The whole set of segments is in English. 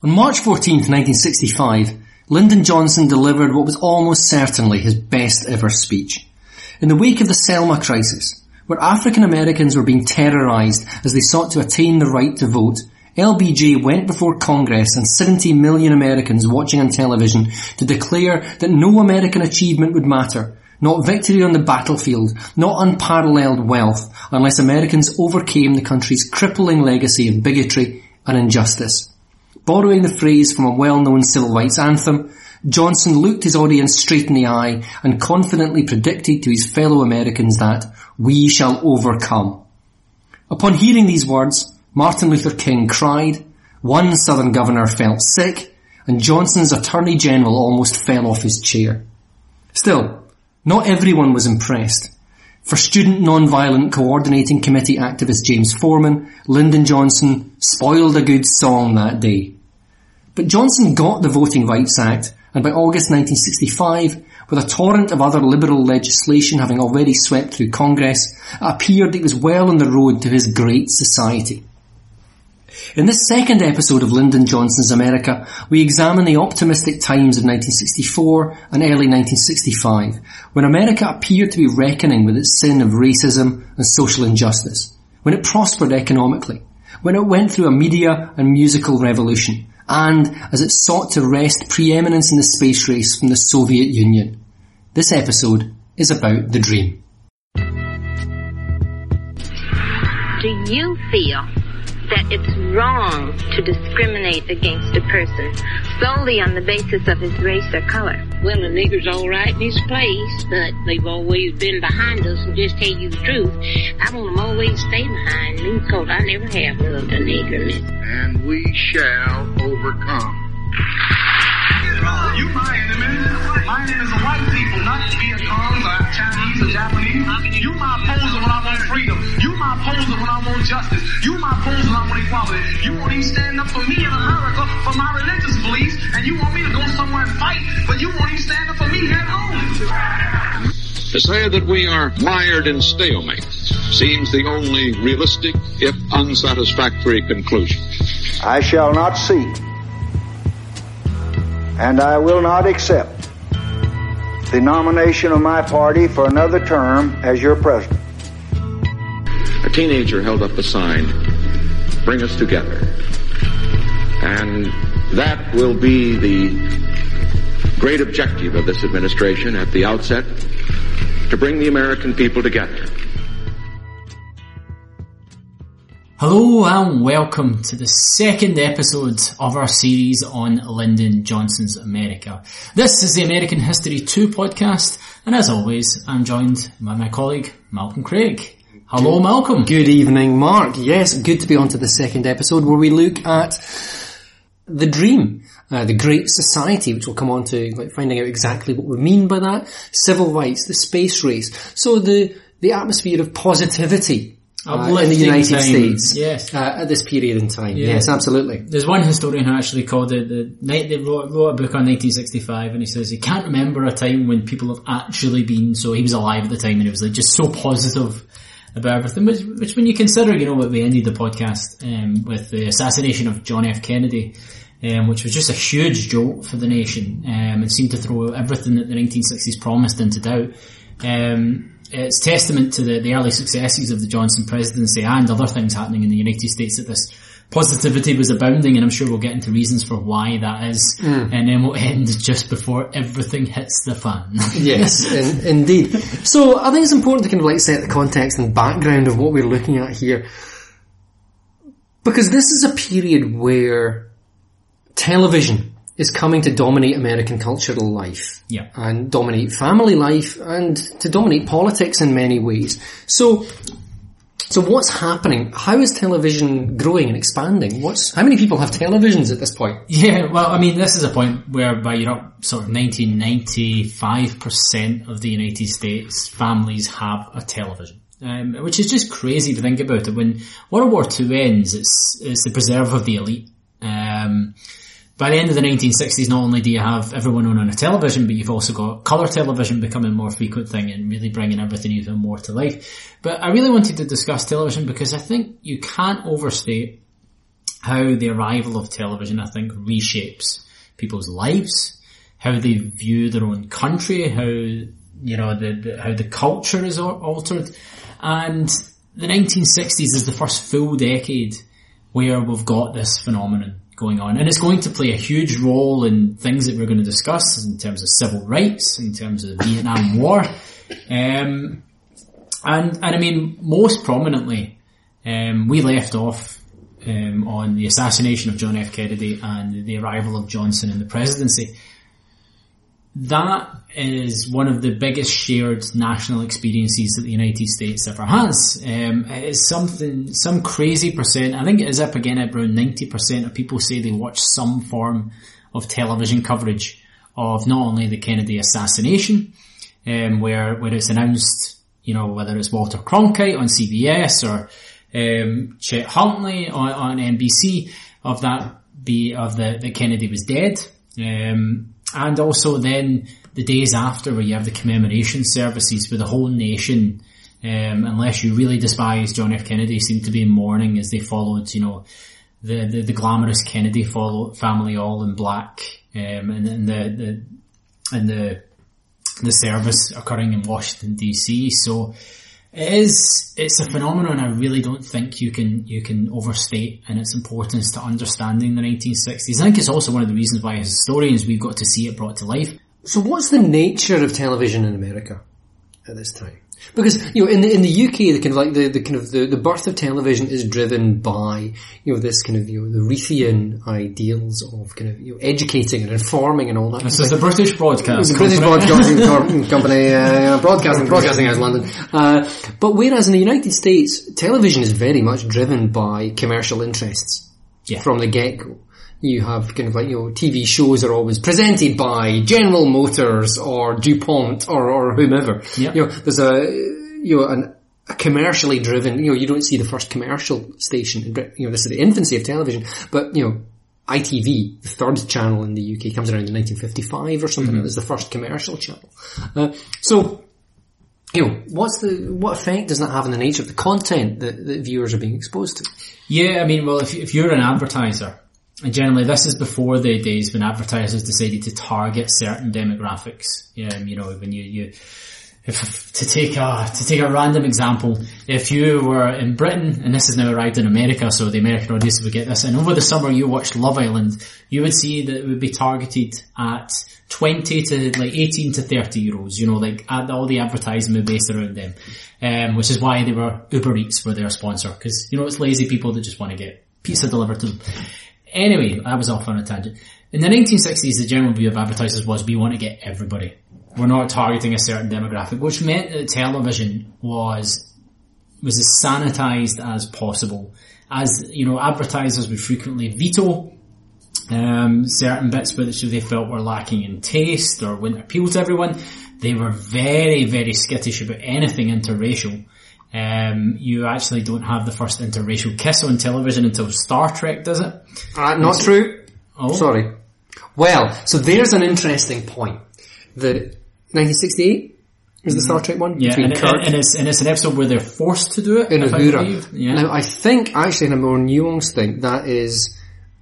On March 14th, 1965, Lyndon Johnson delivered what was almost certainly his best ever speech. In the wake of the Selma crisis, where African Americans were being terrorised as they sought to attain the right to vote, LBJ went before Congress and 70 million Americans watching on television to declare that no American achievement would matter, not victory on the battlefield, not unparalleled wealth, unless Americans overcame the country's crippling legacy of bigotry and injustice. Borrowing the phrase from a well-known civil rights anthem, Johnson looked his audience straight in the eye and confidently predicted to his fellow Americans that we shall overcome. Upon hearing these words, Martin Luther King cried, one Southern governor felt sick, and Johnson's Attorney General almost fell off his chair. Still, not everyone was impressed. For Student Nonviolent Coordinating Committee activist James Foreman, Lyndon Johnson spoiled a good song that day. But Johnson got the Voting Rights Act, and by August 1965, with a torrent of other liberal legislation having already swept through Congress, it appeared it was well on the road to his great society. In this second episode of Lyndon Johnson's America, we examine the optimistic times of 1964 and early 1965, when America appeared to be reckoning with its sin of racism and social injustice, when it prospered economically, when it went through a media and musical revolution, and as it sought to wrest preeminence in the space race from the Soviet Union. This episode is about the dream. Do you feel that it's wrong to discriminate against a person solely on the basis of his race or color? Well, a nigger's all right in his place, but they've always been behind us, and just tell you the truth, I want them always to stay behind me, because I never have loved a nigger. And we shall overcome. You my enemy. My name is the white people, not Vietcong or Chinese or Japanese. You my opposer when I want freedom. You my opposer when I want justice. You my opposer when I want equality. You won't even stand up for me in America for my religious beliefs, and you want me to go somewhere and fight, but you won't even stand up for me here at home. To say that we are mired in stalemate seems the only realistic, if unsatisfactory, conclusion. I shall not seek, and I will not accept the nomination of my party for another term as your president. A teenager held up a sign, "Bring us together." And that will be the great objective of this administration at the outset, to bring the American people together. Hello and welcome to the second episode of our series on Lyndon Johnson's America. This is the American History 2 podcast, and as always, I'm joined by my colleague, Malcolm Craig. Hello, Malcolm. Good evening, Mark. Yes, good to be on to the second episode where we look at the dream, the Great Society, which we'll come on to, like finding out exactly what we mean by that, civil rights, the space race, so the atmosphere of positivity in the United States, yes, at this period in time. Yeah. Yes, absolutely. There's one historian who actually called it they wrote a book on 1965, and he says he can't remember a time when people have actually been, so he was alive at the time, and he was like just so positive about everything, which when you consider, you know, what we ended the podcast with the assassination of John F. Kennedy, which was just a huge jolt for the nation, and seemed to throw everything that the 1960s promised into doubt. It's testament to the early successes of the Johnson presidency and other things happening in the United States that this positivity was abounding, and I'm sure we'll get into reasons for why that is, and then we'll end just before everything hits the fan. Yes, indeed. So I think it's important to kind of like set the context and background of what we're looking at here, because this is a period where television is coming to dominate American cultural life, and dominate family life, and to dominate politics in many ways. So what's happening? How is television growing and expanding? How many people have televisions at this point? Yeah, well, I mean, this is a point whereby you're up sort of 95% of the United States families have a television. Which is just crazy to think about it. When World War II ends, it's the preserve of the elite. By the end of the 1960s, not only do you have everyone on a television, but you've also got colour television becoming a more frequent thing and really bringing everything even more to life. But I really wanted to discuss television because I think you can't overstate how the arrival of television, I think, reshapes people's lives, how they view their own country, how, you know, how the culture is altered. And the 1960s is the first full decade where we've got this phenomenon going on. And it's going to play a huge role in things that we're going to discuss in terms of civil rights, in terms of the Vietnam War. And I mean, most prominently, we left off on the assassination of John F. Kennedy and the arrival of Johnson in the presidency. That is one of the biggest shared national experiences that the United States ever has. It's some crazy percent, I think it is up again at around 90% of people say they watch some form of television coverage of not only the Kennedy assassination, where it's announced, you know, whether it's Walter Cronkite on CBS or Chet Huntley on NBC, that Kennedy was dead. And also then the days after, where you have the commemoration services where the whole nation, unless you really despise John F. Kennedy, seemed to be in mourning as they followed, you know, the glamorous Kennedy family all in black, and the service occurring in Washington DC. So it's a phenomenon I really don't think you can overstate in its importance to understanding the 1960s. I think it's also one of the reasons why as historians we've got to see it brought to life. So what's the nature of television in America at this time? Because, you know, in the UK, the birth of television is driven by, you know, this kind of, you know, the Reithian ideals of kind of, you know, educating and informing and all that. This is the British Broadcasting Company. The British Broadcasting Company, Broadcasting House London. But whereas in the United States, television is very much driven by commercial interests. Yeah. From the get-go. You have kind of like, you know, TV shows are always presented by General Motors or DuPont or whomever. Yep. You know, there's a commercially driven, you know, you don't see the first commercial station, you know, this is the infancy of television, but, you know, ITV, the third channel in the UK, comes around in 1955 or something. It was the first commercial channel. So, you know, what effect does that have on the nature of the content that viewers are being exposed to? Yeah, I mean, well, if you're an advertiser, and generally this is before the days when advertisers decided to target certain demographics. You know, when to take a random example, if you were in Britain, and this has now arrived in America, so the American audience would get this, and over the summer you watched Love Island, you would see that it would be targeted at 20 to like 18 to 30-year-olds, you know, like all the advertising would be based around them. Which is why they were Uber Eats were their sponsor, because, you know, it's lazy people that just want to get pizza delivered to them. Anyway, I was off on a tangent. In the 1960s, the general view of advertisers was we want to get everybody. We're not targeting a certain demographic, which meant that television was as sanitized as possible. As, you know, advertisers would frequently veto certain bits which they felt were lacking in taste or wouldn't appeal to everyone. They were very, very skittish about anything interracial. You actually don't have the first interracial kiss on television until Star Trek does it. Not true. Oh. Sorry. Well, so there's an interesting point. The 1968 is the Star Trek one? Yeah, and it's an episode where they're forced to do it. In Uhura. Yeah. Now, I think, actually, in a more nuanced thing, that is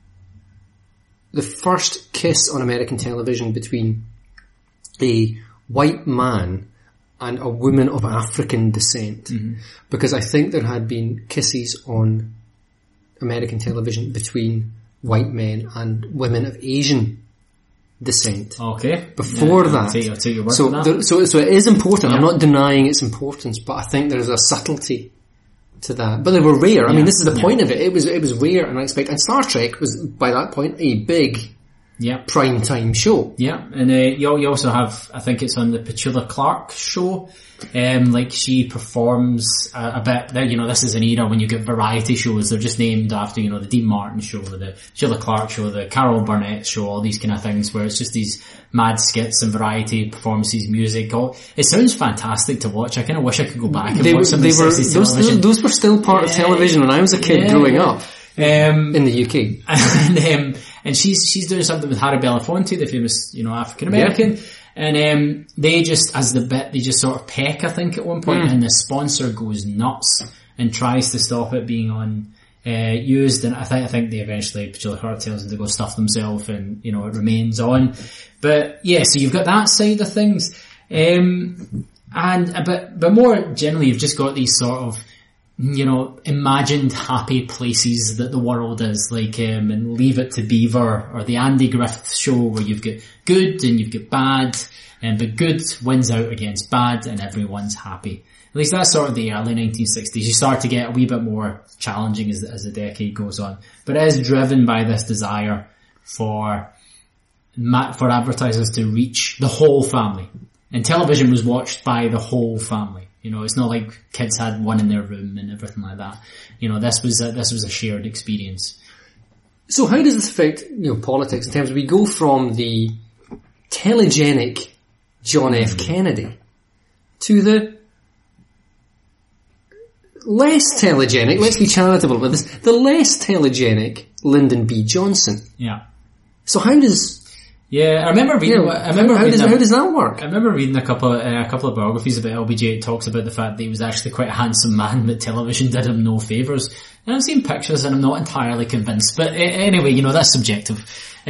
the first kiss on American television between a white man and a woman of African descent. Mm-hmm. Because I think there had been kisses on American television between white men and women of Asian descent. Okay. Before that. I'll take your word for that. So it is important. Yeah. I'm not denying its importance, but I think there's a subtlety to that. But they were rare. I mean, this is the point of it. It was rare and unexpected. And Star Trek was, by that point, a big prime time show. Yeah, and you also have, I think it's on the Petula Clark show, like she performs a bit, you know, this is an era when you get variety shows, they're just named after, you know, the Dean Martin show, the Petula Clark show, the Carol Burnett show, all these kind of things where it's just these mad skits and variety performances, music. It sounds fantastic to watch. I kind of wish I could go back and watch some of the 60s television. Those were still part of television when I was a kid growing up. In the UK. And she's doing something with Harry Belafonte, the famous, you know, African American. Yeah. And they just, as the bit, they just sort of peck, I think, at one point, and the sponsor goes nuts and tries to stop it being on used, and I think they eventually, Julia Hart tells them to go stuff themselves, and, you know, it remains on. But yeah, so you've got that side of things. But more generally, you've just got these sort of, you know, imagined happy places that the world is, like, and Leave It to Beaver, or the Andy Griffith Show, where you've got good and you've got bad, but good wins out against bad and everyone's happy. At least that's sort of the early 1960s. You start to get a wee bit more challenging as the decade goes on. But it is driven by this desire for advertisers to reach the whole family. And television was watched by the whole family. You know, it's not like kids had one in their room and everything like that. You know, this was a shared experience. So how does this affect, you know, politics in terms of, we go from the telegenic John F. Kennedy to the less telegenic, let's be charitable with this, the less telegenic Lyndon B. Johnson. Yeah. So how does... Yeah, I remember reading. How does that work? I remember reading a couple of biographies about LBJ. It talks about the fact that he was actually quite a handsome man, but television did him no favours. And I've seen pictures, and I'm not entirely convinced. But anyway, you know, that's subjective.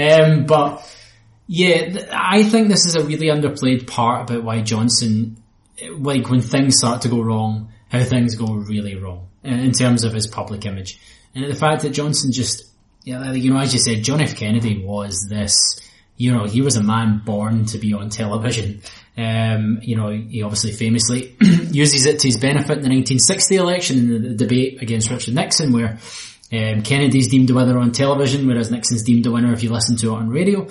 But yeah, I think this is a really underplayed part about why Johnson, like, when things start to go wrong, how things go really wrong in terms of his public image, and the fact that Johnson just, yeah, you know, as you said, John F. Kennedy was this. You know, he was a man born to be on television. You know, he obviously famously uses it to his benefit in the 1960 election in the debate against Richard Nixon, where Kennedy's deemed a winner on television, whereas Nixon's deemed a winner if you listen to it on radio.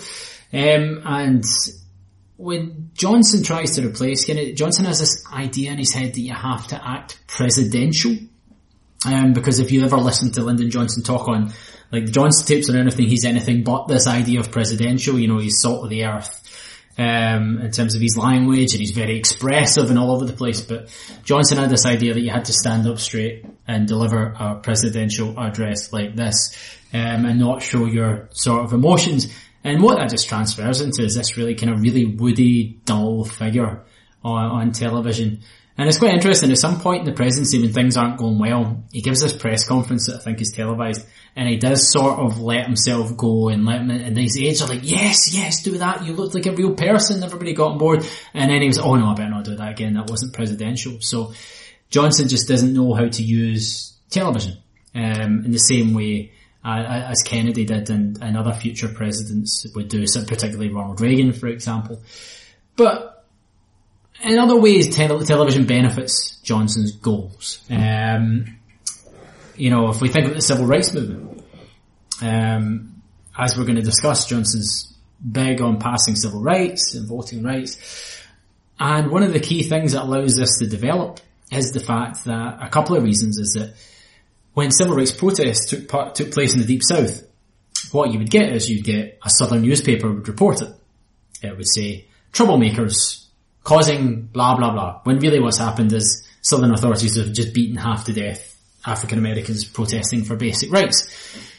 And when Johnson tries to replace Kennedy, Johnson has this idea in his head that you have to act presidential. Because if you ever listen to Lyndon Johnson talk on, like, the Johnson tapes or anything, he's anything but this idea of presidential. You know, he's salt of the earth, in terms of his language, and he's very expressive and all over the place. But Johnson had this idea that you had to stand up straight and deliver a presidential address like this, and not show your sort of emotions. And what that just transfers into is this really kind of really woody, dull figure on television. And it's quite interesting, at some point in the presidency when things aren't going well, he gives this press conference that I think is televised, and he does sort of let himself go and and these aides are like, yes, do that, you look like a real person, everybody got on board. And then he was, oh no, I better not do that again, that wasn't presidential. So Johnson just doesn't know how to use television, in the same way as Kennedy did and other future presidents would do, so particularly Ronald Reagan, for example. But in other ways, television benefits Johnson's goals. You know, if we think of the civil rights movement, as we're going to discuss, Johnson's big on passing civil rights and voting rights. And one of the key things that allows this to develop is the fact that, a couple of reasons, is that when civil rights protests took place in the Deep South, what you would get is you'd get a southern newspaper would report it. It would say, troublemakers causing blah, blah, blah. When really what's happened is southern authorities have just beaten half to death African Americans protesting for basic rights.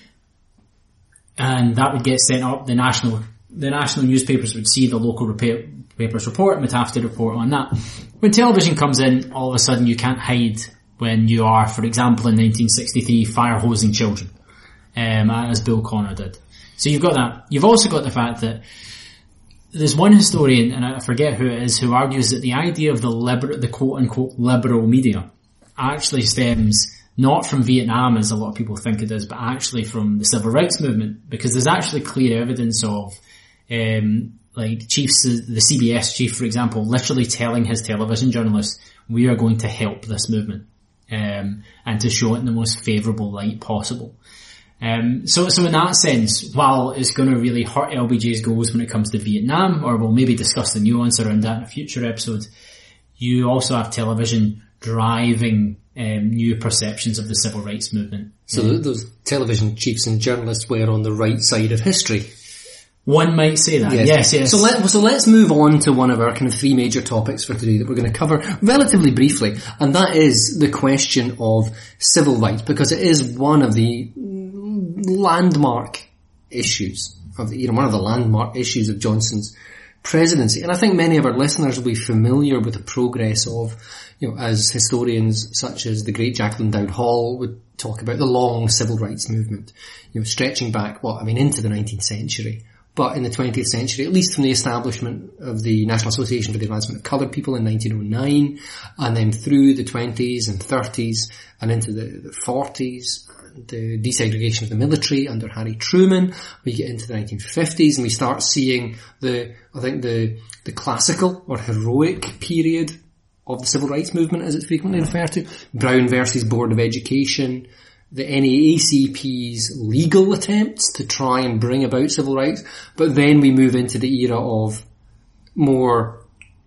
And that would get sent up. The national newspapers would see the local papers report and would have to report on that. When television comes in, all of a sudden you can't hide when you are, for example, in 1963, fire hosing children, as Bill Connor did. So you've got that. You've also got the fact that there's one historian, and I forget who it is, who argues that the idea of the quote-unquote liberal media actually stems not from Vietnam, as a lot of people think it does, but actually from the civil rights movement, because there's actually clear evidence of, like chiefs, the CBS chief, for example, literally telling his television journalists, we are going to help this movement, and to show it in the most favourable light possible. So in that sense, while it's going to really hurt LBJ's goals when it comes to Vietnam, or we'll maybe discuss the nuance around that in a future episode, you also have television driving new perceptions of the civil rights movement. So those television chiefs and journalists were on the right side of history. One might say that. Yes. So let's move on to one of our kind of three major topics for today that we're going to cover relatively briefly, and that is the question of civil rights, because it is one of the landmark issues of one of the landmark issues of Johnson's presidency. And I think many of our listeners will be familiar with the progress of, as historians such as the great Jacqueline Dowd Hall would talk about the long civil rights movement, stretching back, into the 19th century. But in the 20th century, at least from the establishment of the National Association for the Advancement of Coloured People in 1909, and then through the 20s and 30s and into the 40s, the desegregation of the military under Harry Truman, we get into the 1950s and we start seeing the classical or heroic period of the civil rights movement, as it's frequently referred to. Brown versus Board of Education, the NAACP's legal attempts to try and bring about civil rights, but then we move into the era of more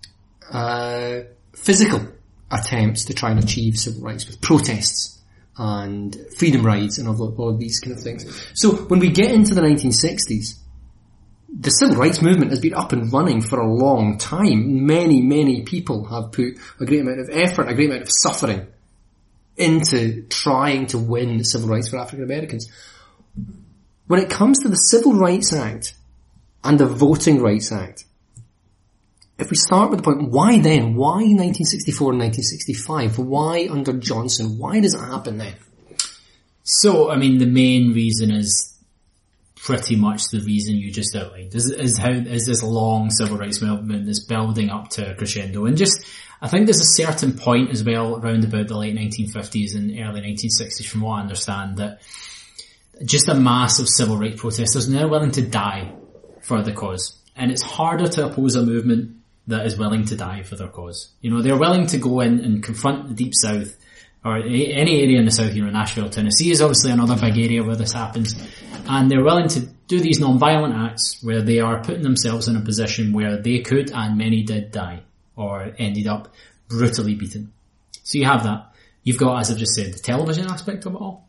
physical attempts to try and achieve civil rights with protests and freedom rides and all of these kind of things. So when we get into the 1960s, the civil rights movement has been up and running for a long time. Many, many people have put a great amount of effort, a great amount of suffering into trying to win civil rights for African Americans. When it comes to the Civil Rights Act and the Voting Rights Act, if we start with the point, why then? Why 1964 and 1965? Why under Johnson? Why does it happen then? So, the main reason is pretty much the reason you just outlined, is this long civil rights movement that's building up to a crescendo. And I think there's a certain point as well around about the late 1950s and early 1960s, from what I understand, that just a mass of civil rights protesters now willing to die for the cause. And it's harder to oppose a movement that is willing to die for their cause. They're willing to go in and confront the Deep South, or any area in the South. Nashville, Tennessee is obviously another big area where this happens. And they're willing to do these non-violent acts where they are putting themselves in a position where they could, and many did, die or ended up brutally beaten. So you have that. You've got, as I've just said, the television aspect of it all.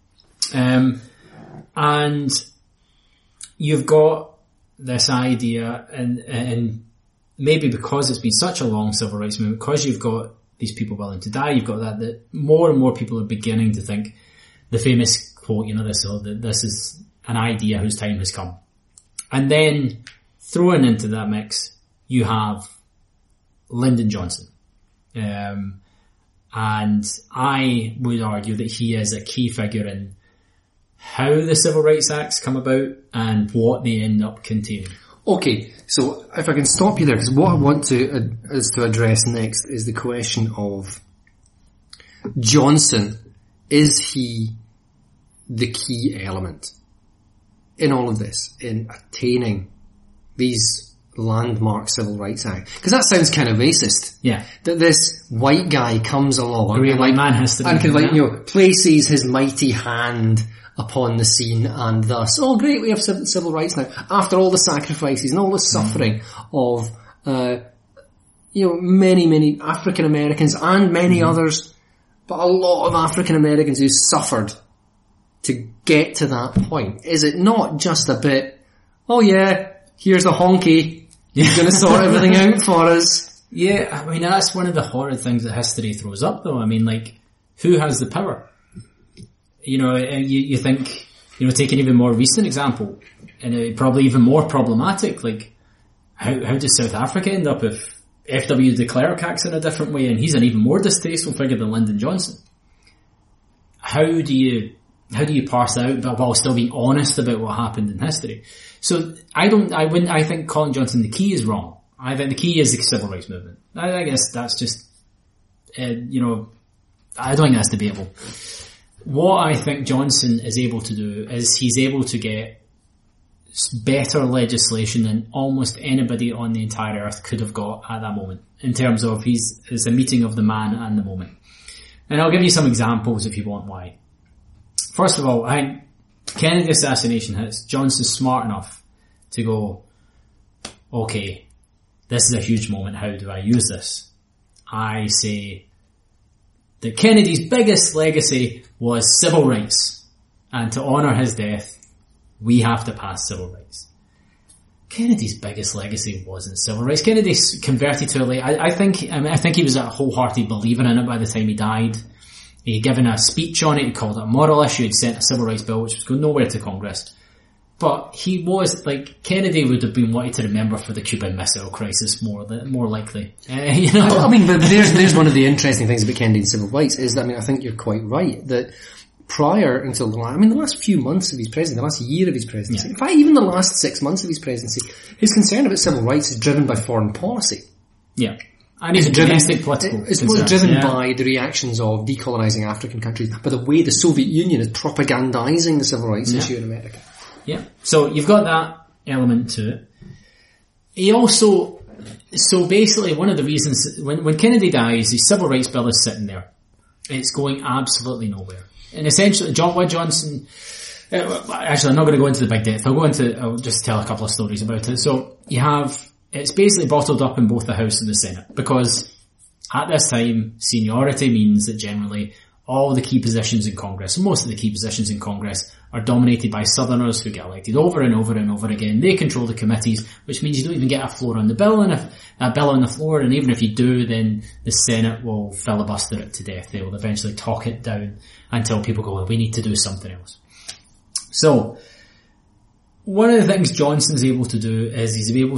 And you've got this idea, and maybe because it's been such a long civil rights movement, because you've got these people willing to die, you've got that more and more people are beginning to think the famous quote, this is an idea whose time has come. And then thrown into that mix, you have Lyndon Johnson. And I would argue that he is a key figure in how the Civil Rights Acts come about and what they end up containing. Okay, so if I can stop you there, because what I want to address next is the question of Johnson. Is he the key element in all of this, in attaining these landmark Civil Rights Act? Because that sounds kind of racist. Yeah. That this white guy comes along and places his mighty hand upon the scene, and thus, oh great, we have civil rights now, after all the sacrifices and all the suffering of many African Americans and many others, but a lot of African Americans who suffered to get to that point. Is it not just a bit, oh yeah, here's a honky, he's going to sort everything out for us? Yeah, that's one of the horrid things that history throws up though. Who has the power? You think, take an even more recent example, and probably even more problematic, how does South Africa end up if F.W. de Klerk acts in a different way and he's an even more distasteful figure than Lyndon Johnson? How do you parse out, but while still being honest about what happened in history? So I think calling Johnson the key is wrong. I think the key is the civil rights movement. I guess that's just, I don't think that's debatable. What I think Johnson is able to do is he's able to get better legislation than almost anybody on the entire earth could have got at that moment, in terms of it's a meeting of the man and the moment. And I'll give you some examples if you want why. First of all, I think Kennedy assassination hits. Johnson's smart enough to go, okay, this is a huge moment, how do I use this? I say that Kennedy's biggest legacy was civil rights, and to honour his death, we have to pass civil rights. Kennedy's biggest legacy wasn't civil rights. Kennedy converted to it. I think he was a wholehearted believer in it by the time he died. He had given a speech on it. He called it a moral issue. He'd sent a civil rights bill, which was going nowhere to Congress. But he was, Kennedy would have been wanted to remember for the Cuban Missile Crisis more likely. But there's one of the interesting things about Kennedy and civil rights is that, I think you're quite right, that prior until the last few months of his presidency, the last year of his presidency, Yeah. in fact, even the last 6 months of his presidency, his concern about civil rights is driven by foreign policy. Yeah. And it's domestic political. It's more driven by the reactions of decolonising African countries, by the way the Soviet Union is propagandising the civil rights issue in America. Yeah. So you've got that element to it. He also, so basically one of the reasons, when Kennedy dies, the civil rights bill is sitting there. It's going absolutely nowhere. And essentially, what Johnson, actually I'm not going to go into the big depth, I'll just tell a couple of stories about it. So you have, it's basically bottled up in both the House and the Senate, because at this time, seniority means that generally all the key positions in Congress, and most of the key positions in Congress, are dominated by Southerners who get elected over and over and over again. They control the committees, which means you don't even get a floor on the bill, and a bill on the floor, and even if you do, then the Senate will filibuster it to death. They will eventually talk it down until people go, well, we need to do something else. So, one of the things Johnson's able to do is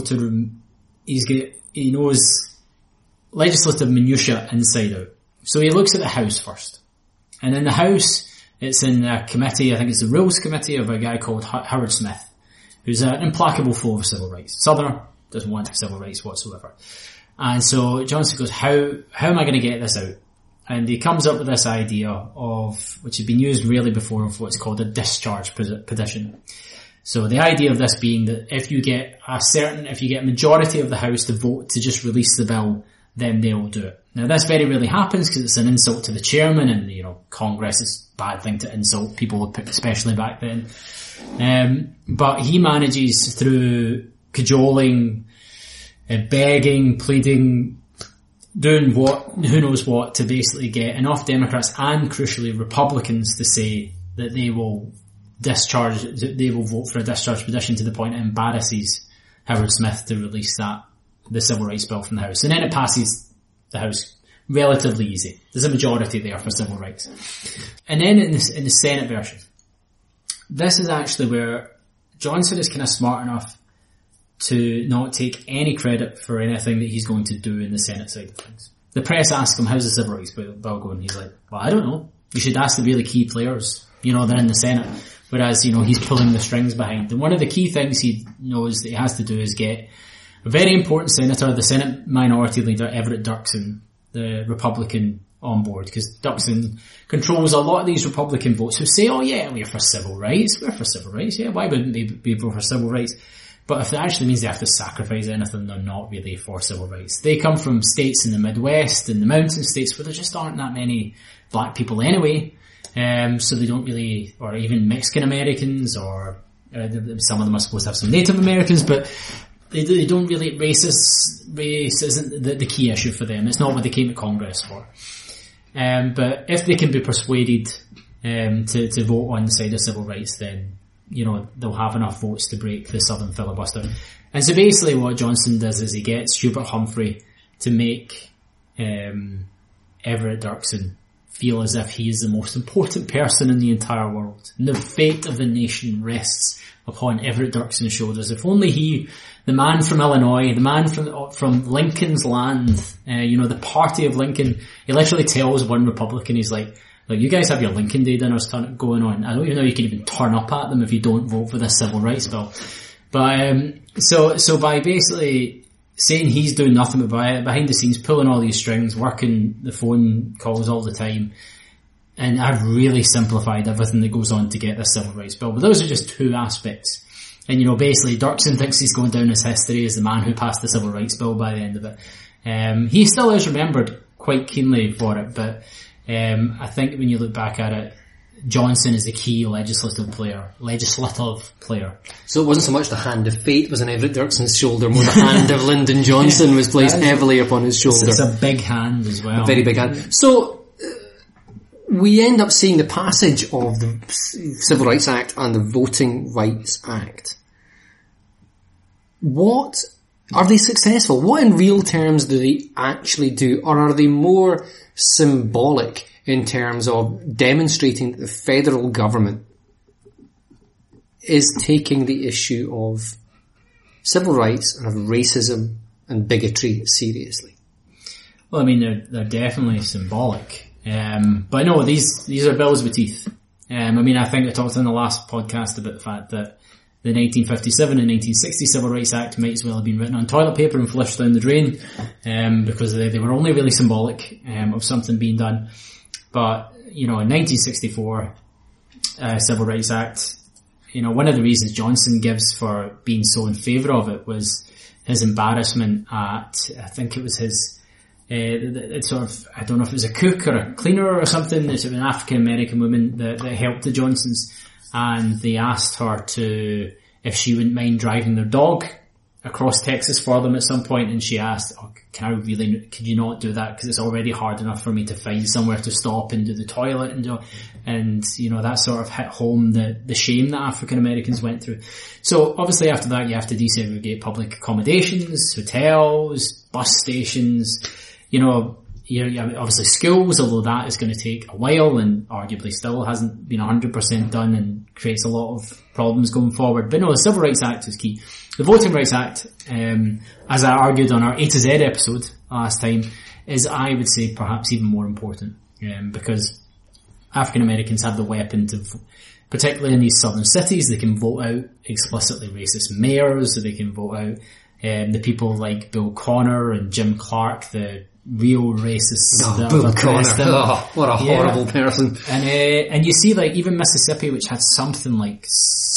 he knows legislative minutiae inside out. So he looks at the House first. And in the House, it's in a committee, I think it's the Rules Committee, of a guy called Howard Smith, who's an implacable foe of civil rights. Southerner, doesn't want civil rights whatsoever. And so Johnson goes, how am I going to get this out? And he comes up with this idea of, which has been used really before, of what's called a discharge petition. So the idea of this being that if you get a majority of the House to vote to just release the bill, then they will do it. Now this very rarely happens because it's an insult to the chairman, and Congress is a bad thing to insult people, especially back then. But he manages through cajoling, begging, pleading, doing who knows what, to basically get enough Democrats and crucially Republicans to say that they will vote for a discharge petition, to the point it embarrasses Howard Smith to release the civil rights bill from the House. And then it passes the House relatively easy. There's a majority there for civil rights. And then in the Senate version, this is actually where Johnson is kind of smart enough to not take any credit for anything that he's going to do in the Senate side of things. The press asks him, how's the civil rights bill going? He's like, well, I don't know. You should ask the really key players, that are in the Senate. Whereas, he's pulling the strings behind. And one of the key things he knows that he has to do is get a very important senator, the Senate Minority Leader, Everett Dirksen, the Republican, on board, because Dirksen controls a lot of these Republican votes who say, oh yeah, we're for civil rights, yeah, why wouldn't they be for civil rights? But if that actually means they have to sacrifice anything, they're not really for civil rights. They come from states in the Midwest and the mountain states where there just aren't that many black people anyway, so they don't really, or even Mexican Americans, or some of them are supposed to have some Native Americans, but they don't really, race isn't the key issue for them. It's not what they came to Congress for. But if they can be persuaded to vote on the side of civil rights, then they'll have enough votes to break the Southern filibuster. And so basically what Johnson does is he gets Hubert Humphrey to make Everett Dirksen feel as if he is the most important person in the entire world. And the fate of the nation rests upon Everett Dirksen's shoulders. If only he, the man from Illinois, the man from Lincoln's land, the party of Lincoln, he literally tells one Republican, he's like, look, you guys have your Lincoln Day dinners going on. I don't even know you can even turn up at them if you don't vote for this civil rights bill. But, so by basically saying he's doing nothing but behind the scenes, pulling all these strings, working the phone calls all the time, and I've really simplified everything that goes on to get this civil rights bill. But those are just two aspects. And basically Dirksen thinks he's going down as history as the man who passed the civil rights bill by the end of it. He still is remembered quite keenly for it, but I think when you look back at it, Johnson is the key legislative player. So it wasn't so much the hand of fate was on Everett Dirksen's shoulder, more the hand of Lyndon Johnson was placed heavily upon his shoulder. It's a big hand as well. A very big hand. So we end up seeing the passage of the Civil Rights Act and the Voting Rights Act. What are they successful? What in real terms do they actually do? Or are they more symbolic in terms of demonstrating that the federal government is taking the issue of civil rights and of racism and bigotry seriously? Well, I mean, they're definitely symbolic. But no, these are bills with teeth. I mean, I think I talked in the last podcast about the fact that the 1957 and 1960 Civil Rights Act might as well have been written on toilet paper and flushed down the drain, because they were only really symbolic, of something being done. But, in 1964, Civil Rights Act, one of the reasons Johnson gives for being so in favour of it was his embarrassment at, I think it was his, it's sort of, I don't know if it was a cook or a cleaner or something, it's an African American woman that helped the Johnsons, and they asked her if she wouldn't mind driving their dog across Texas for them at some point, and she asked, could you not do that, because it's already hard enough for me to find somewhere to stop and do the toilet and that sort of hit home the shame that African Americans went through. So obviously after that you have to desegregate public accommodations, hotels, bus stations, obviously schools, although that is going to take a while and arguably still hasn't been 100% done and creates a lot of problems going forward. But no, the Civil Rights Act is key. The Voting Rights Act, as I argued on our A to Z episode last time, is, I would say, perhaps even more important, because African Americans have the weapon to, particularly in these southern cities, they can vote out explicitly racist mayors, so they can vote out the people like Bill Connor and Jim Clark, the real racists. Bill Connor. What a horrible person. And you see, like, even Mississippi, which had something like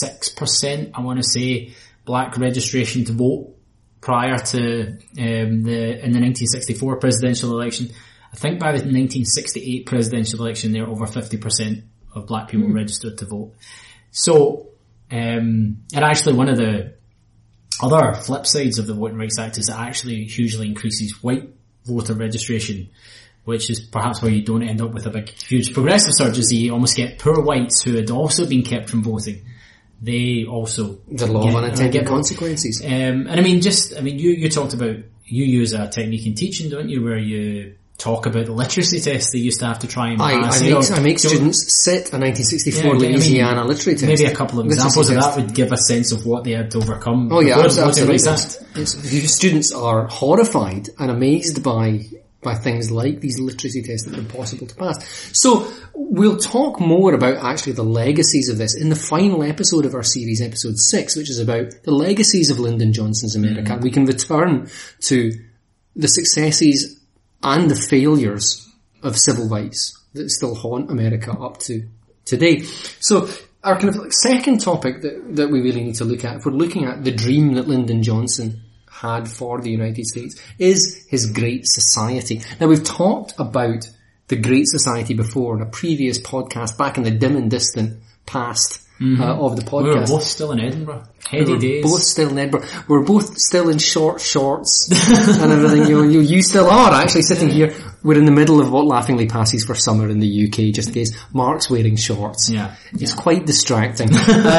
6%, I want to say, black registration to vote prior to in the 1964 presidential election. I think by the 1968 presidential election, there were over 50% of black people registered to vote. So, and actually one of the other flip sides of the Voting Rights Act is it actually hugely increases white voter registration, which is perhaps where you don't end up with a big, huge progressive surge, is you almost get poor whites who had also been kept from voting. They also the law of unintended consequences. And you talked about, you use a technique in teaching, don't you, where you talk about the literacy test they used to have to try and pass. I make students sit a 1964 Louisiana literacy test. Maybe a couple of examples of that would give a sense of what they had to overcome. Oh yeah, absolutely. Students are horrified and amazed by things like these literacy tests that are impossible to pass. So we'll talk more about actually the legacies of this in the final episode of our series, episode 6, which is about the legacies of Lyndon Johnson's America. We can return to the successes and the failures of civil rights that still haunt America up to today. So our kind of second topic that we really need to look at, if we're looking at the dream that Lyndon Johnson had for the United States, is his Great Society. Now, we've talked about the Great Society before in a previous podcast back in the dim and distant past of the podcast. We were both still in Edinburgh. Heady days. Both still in Edinburgh. We're both still in short shorts and everything. You still are actually sitting here. We're in the middle of what laughingly passes for summer in the UK, just in case. Mark's wearing shorts. Yeah. It's quite distracting.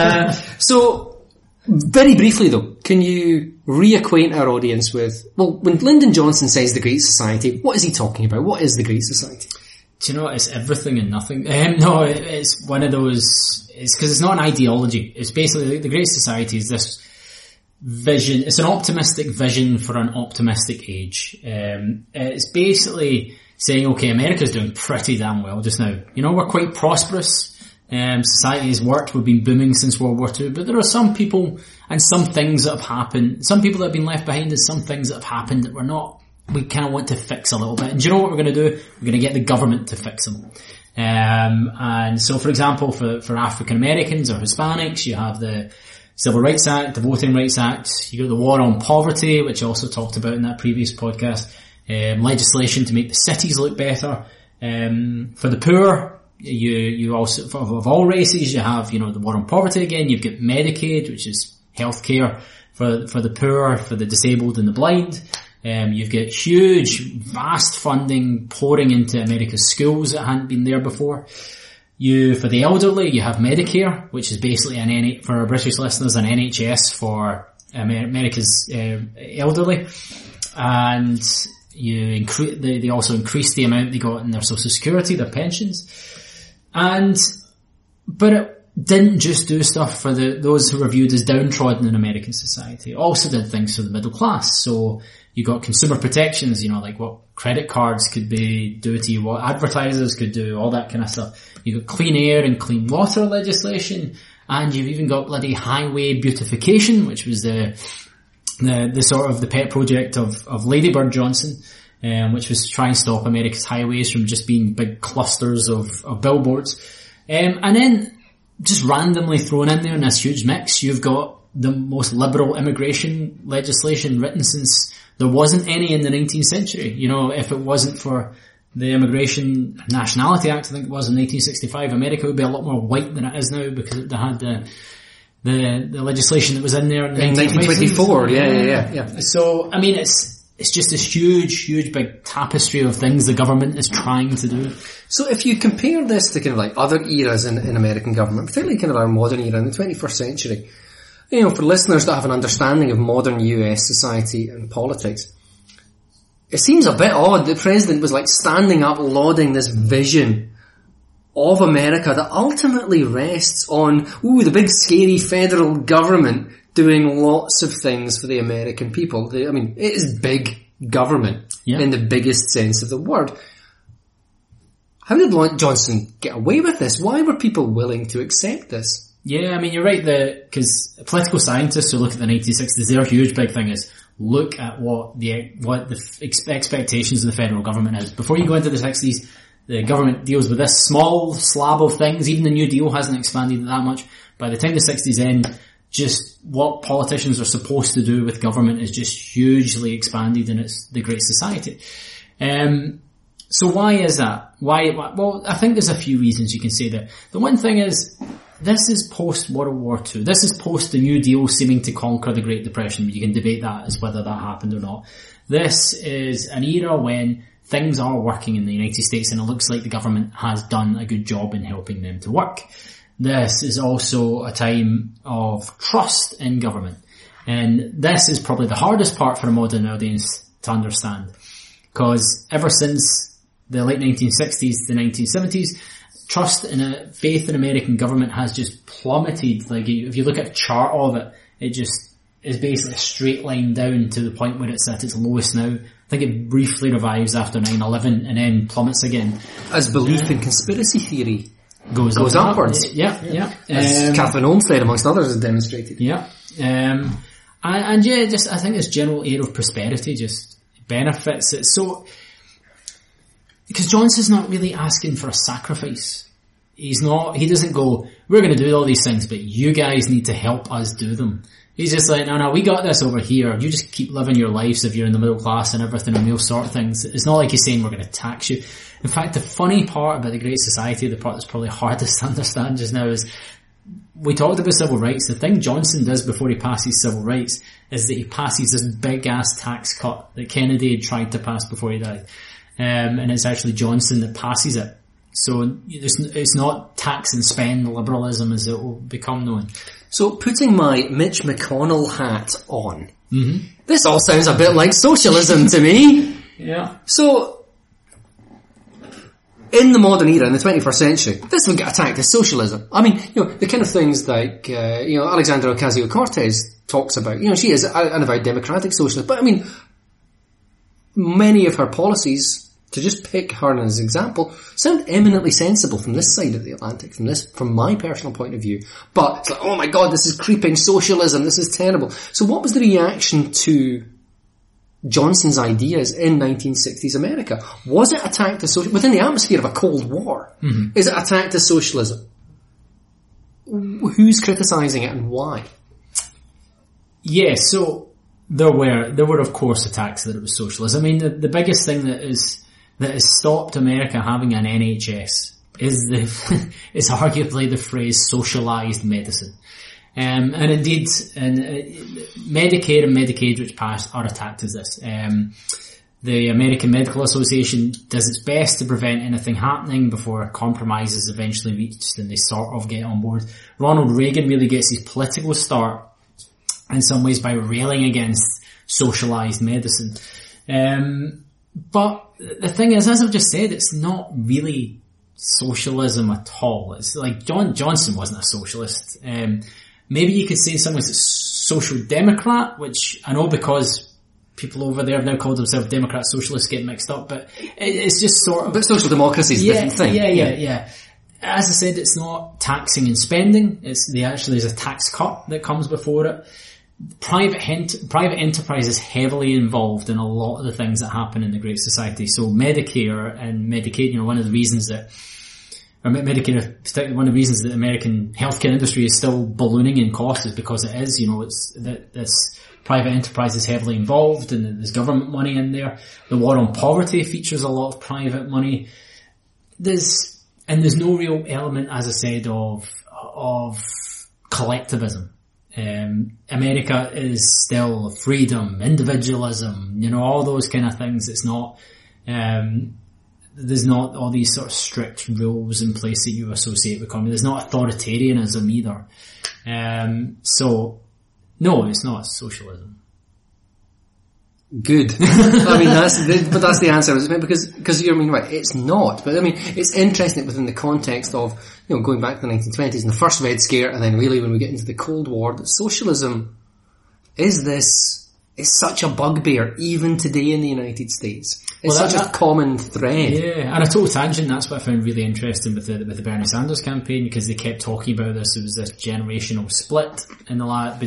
So, very briefly though, can you reacquaint our audience with, when Lyndon Johnson says the Great Society, what is he talking about? What is the Great Society? Do you know, it's everything and nothing. No, it's one of those, it's because it's not an ideology. It's basically, the Great Society is this vision, it's an optimistic vision for an optimistic age. It's basically saying, okay, America's doing pretty damn well just now. We're quite prosperous. Society has worked, we've been booming since World War II, but there are some people and some things that have happened, some people that have been left behind and some things that have happened that we kind of want to fix a little bit. And do you know what we're going to do? We're going to get the government to fix them. And so, for example, for African Americans or Hispanics, you have the Civil Rights Act, the Voting Rights Act, you got the War on Poverty, which I also talked about in that previous podcast, legislation to make the cities look better. For the poor, you also, of all races, you have, the War on Poverty again, you've got Medicaid, which is healthcare for the poor, for the disabled and the blind. You've got huge, vast funding pouring into America's schools that hadn't been there before. For the elderly, you have Medicare, which is basically for our British listeners, an NHS for America's elderly. And they also increased the amount they got in their Social Security, their pensions. But didn't just do stuff for those who were viewed as downtrodden in American society. It also did things for the middle class. So you got consumer protections, like what credit cards could do to you, what advertisers could do, all that kind of stuff. You got clean air and clean water legislation, and you've even got bloody highway beautification, which was the sort of the pet project of Lady Bird Johnson, which was to try and stop America's highways from just being big clusters of billboards. And then just randomly thrown in there in this huge mix, you've got the most liberal immigration legislation written since there wasn't any in the 19th century. If it wasn't for the Immigration Nationality Act, I think it was in 1865, America would be a lot more white than it is now, because they had the legislation that was in there in 1924. Yeah. So, I mean, it's just this huge big tapestry of things the government is trying to do. So if you compare this to kind of like other eras in American government, particularly kind of our modern era in the 21st century, for listeners that have an understanding of modern US society and politics, it seems a bit odd the president was like standing up lauding this vision of America that ultimately rests on, the big scary federal government doing lots of things for the American people. It is big government in the biggest sense of the word. How did Johnson get away with this? Why were people willing to accept this? Yeah, you're right, because political scientists who look at the 1960s, their huge big thing is look at what the expectations of the federal government is. Before you go into the 60s, the government deals with this small slab of things. Even the New Deal hasn't expanded that much. By the time the 60s end, just what politicians are supposed to do with government is just hugely expanded, and it's the Great Society. So why is that? Why? Well, I think there's a few reasons you can say that. The one thing is, this is post-World War II. This is post the New Deal seeming to conquer the Great Depression. You can debate that as whether that happened or not. This is an era when things are working in the United States, and it looks like the government has done a good job in helping them to work. This is also a time of trust in government. And this is probably the hardest part for a modern audience to understand. Because ever since the late 1960s to the 1970s, trust in faith in American government has just plummeted. Like, if you look at a chart of it, it just is basically a straight line down to the point where it's at its lowest now. I think it briefly revives after 9/11 and then plummets again. As belief in conspiracy theory goes upwards. Yeah. As Catherine Olmsted, amongst others, has demonstrated. Yeah. I think this general air of prosperity just benefits it. So, because Johnson's not really asking for a sacrifice. He doesn't go, we're going to do all these things, but you guys need to help us do them. He's just like, no, we got this over here. You just keep living your lives if you're in the middle class and everything, and we'll sort things. It's not like he's saying we're going to tax you. In fact, the funny part about the Great Society, the part that's probably hardest to understand just now, is we talked about civil rights. The thing Johnson does before he passes civil rights is that he passes this big-ass tax cut that Kennedy had tried to pass before he died. And it's actually Johnson that passes it. So it's not tax and spend liberalism as it will become known. So putting my Mitch McConnell hat on, this all sounds a bit like socialism to me. Yeah. So, in the modern era, in the 21st century, this would get attacked as socialism. The kind of things like, Alexandra Ocasio-Cortez talks about. She is an avowed democratic socialist, but many of her policies, to just pick her as an example, sound eminently sensible from this side of the Atlantic, from my personal point of view. But it's like, oh my god, this is creeping socialism, this is terrible. So what was the reaction to Johnson's ideas in 1960s America? Was it attacked as socialism? Within the atmosphere of a Cold War, is it attacked as socialism? Who's criticising it and why? Yeah, so there were of course attacks that it was socialism. The biggest thing that has stopped America having an NHS is arguably the phrase socialised medicine. And indeed, Medicare and Medicaid, which passed, are attacked as this. The American Medical Association does its best to prevent anything happening before a compromise is eventually reached and they sort of get on board. Ronald Reagan really gets his political start in some ways by railing against socialised medicine. But the thing is, as I've just said, it's not really socialism at all. It's like Johnson wasn't a socialist. Maybe you could say someone's a social democrat, which I know because people over there have now called themselves Democrats, socialists get mixed up, but it's just sort of... But social democracy is a different thing. Yeah. As I said, it's not taxing and spending. There's a tax cut that comes before it. Private enterprise is heavily involved in a lot of the things that happen in the Great Society. So Medicare and Medicaid, one of the reasons that one of the reasons that the American healthcare industry is still ballooning in cost is because it is, it's that this private enterprise is heavily involved and there's government money in there. The war on poverty features a lot of private money. There's no real element, as I said, of collectivism. America is still freedom, individualism, all those kind of things. It's not, there's not all these sort of strict rules in place that you associate with communism. There's not authoritarianism either. So, no, it's not socialism. Good. I mean, that's the answer, because you're right, it's not. But I mean, it's interesting within the context of, going back to the 1920s and the first Red Scare, and then really when we get into the Cold War, that socialism is such a bugbear even today in the United States. It's such a common thread. Yeah, and a total tangent, that's what I found really interesting with the Bernie Sanders campaign, because they kept talking about this. It was this generational split in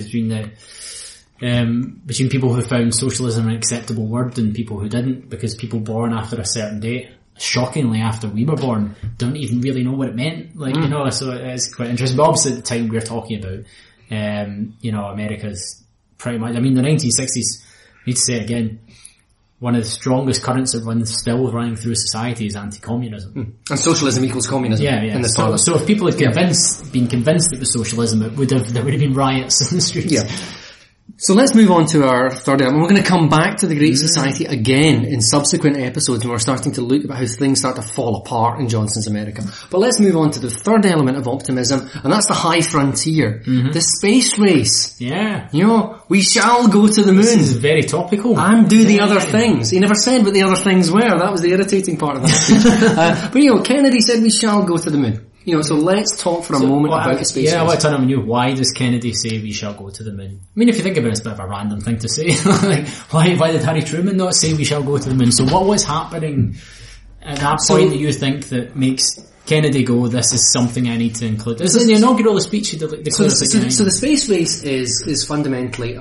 between people who found socialism an acceptable word and people who didn't, because people born after a certain date, shockingly after we were born, don't even really know what it meant. So it's quite interesting. But obviously at the time we're talking about, America's pretty much, the 1960s, I need to say it again, one of the strongest currents that still running through society is anti-communism. And socialism equals communism. Yeah. So if people had been convinced that it was socialism, there would have been riots in the streets. Yeah. So let's move on to our third element. We're going to come back to the Great Society again in subsequent episodes when we're starting to look at how things start to fall apart in Johnson's America. But let's move on to the third element of optimism, and that's the high frontier. Mm-hmm. The space race. Yeah. We shall go to the moon. This is very topical. And do the other things. He never said what the other things were. That was the irritating part of that. But Kennedy said we shall go to the moon. So let's talk for a moment about the space race. I want to turn on you. Why does Kennedy say we shall go to the moon? I mean, if you think about it, it's a bit of a random thing to say. Why did Harry Truman not say we shall go to the moon? So what was happening at that point that you think that makes Kennedy go, this is something I need to include? This is the inaugural speech he declared. So the space race is fundamentally